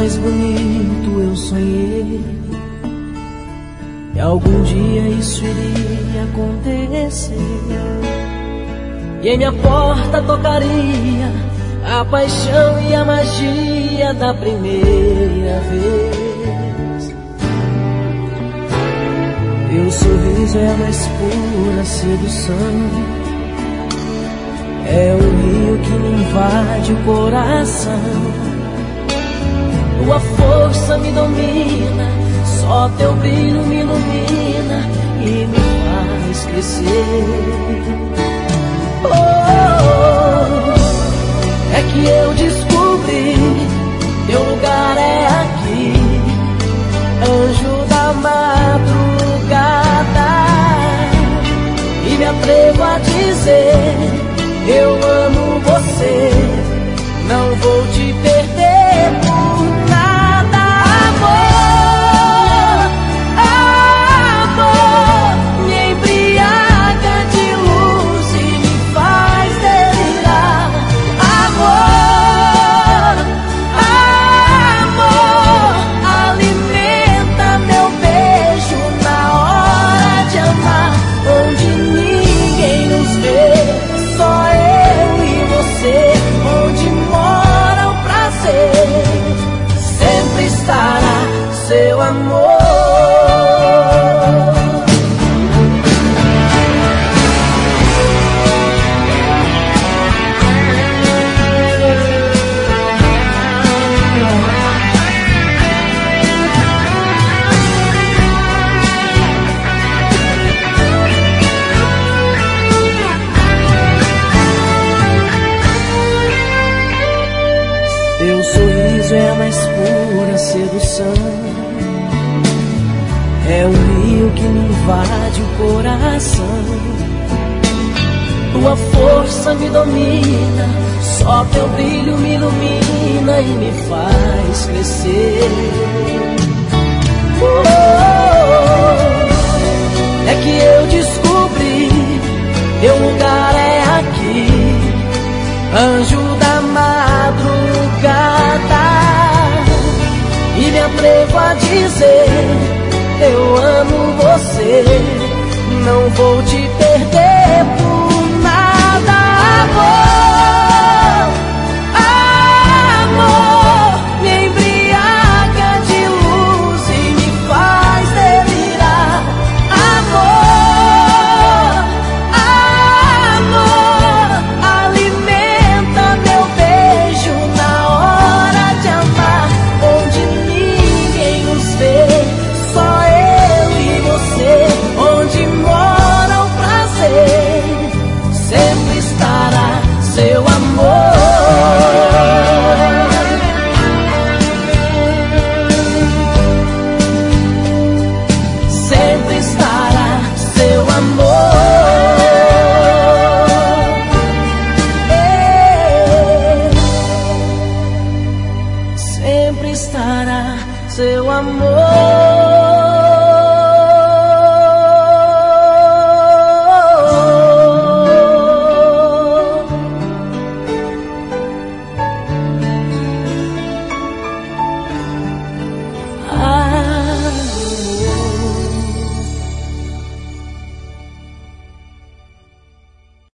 mais bonito eu sonhei, e algum dia isso iria acontecer, e em minha porta tocaria a paixão e a magia da primeira vez. Teu sorriso é a mais pura sedução, é um rio que me invade o coração. Tua força me domina, só teu brilho me ilumina e me faz crescer. É que eu descobri, teu lugar é aqui, anjo da madrugada, e me atrevo a dizer, eu amo você, não vou te perder por nada. Amor, amor, me embriaga de luz e me faz delirar. Amor, amor, alimenta meu beijo na hora de amar, onde ninguém nos vê, só eu e você, onde mora o prazer, sempre estará seu amor. Teu sorriso é a mais pura sedução, é um rio que me invade o coração. Tua força me domina, só teu brilho me ilumina e me faz crescer. É que eu descobri, teu lugar é aqui, anjo da madrugada, e me atrevo a dizer, eu amo você, não vou te perder por nada. Amor, amor, me embriaga de luz e me faz delirar. Amor, amor, alimenta meu beijo na hora de amar, onde ninguém nos vê, só eu e você, onde mora o prazer, sempre estará seu amor. Sempre estará seu amor. Sempre estará seu amor.